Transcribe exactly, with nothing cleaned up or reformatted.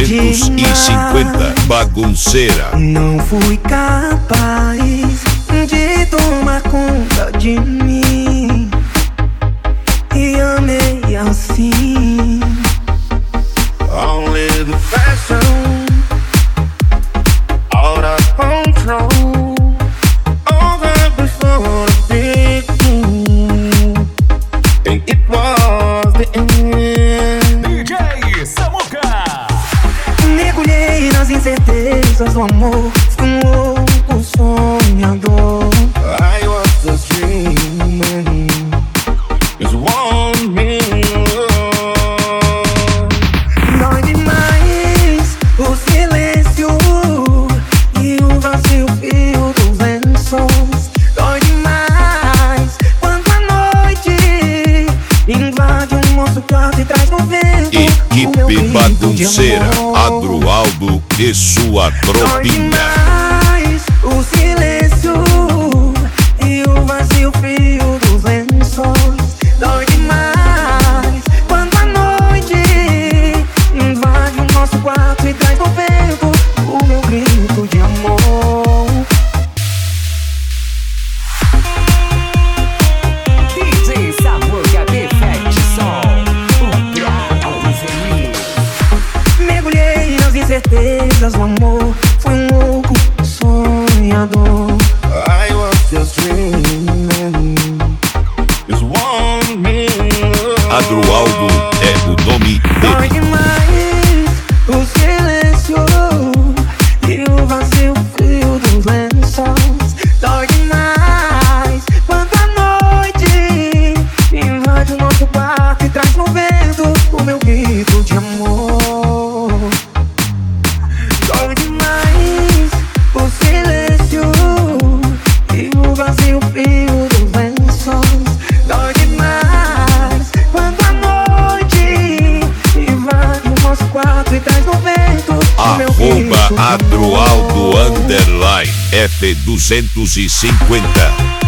duzentos e cinquenta. Bagunceira. Não fui capaz de tomar conta de mim e amei assim. Only the fashion, out of control. All that before the big thing, and it was the end. D J Samuca. Mergulhei nas incertezas do amor, fui um louco sonhador. I was just dreaming, just one minute. Dói demais o silêncio e o vazio fio dos lençóis. Dói demais quando a noite invade o nosso quarto e traz no vento Equipe Bagunceira, Adroaldo e sua Dói tropinha. demais o silêncio e o vazio fio dos lençóis. Dói demais quando a noite invade o nosso quarto e traz no vento o meu grito de amor. D J Samuca Perfect Som. O brabo dos remix. Mergulhei nas incertezas do amor, fui um louco sonhador. I was just dreaming, just one minute. Adroaldo é o nome Dói dele. demais o silêncio e o vazio frio dos lençóis. Dói demais quando a noite invade o nosso quarto e traz no vento o meu grito de amor. Dói demais o silêncio e o vazio frio dos lençóis. Dói demais quando a noite invade o nosso quarto e traz no vento o meu grito Arroba de amor. Adroaldo underline F duzentos e cinquenta.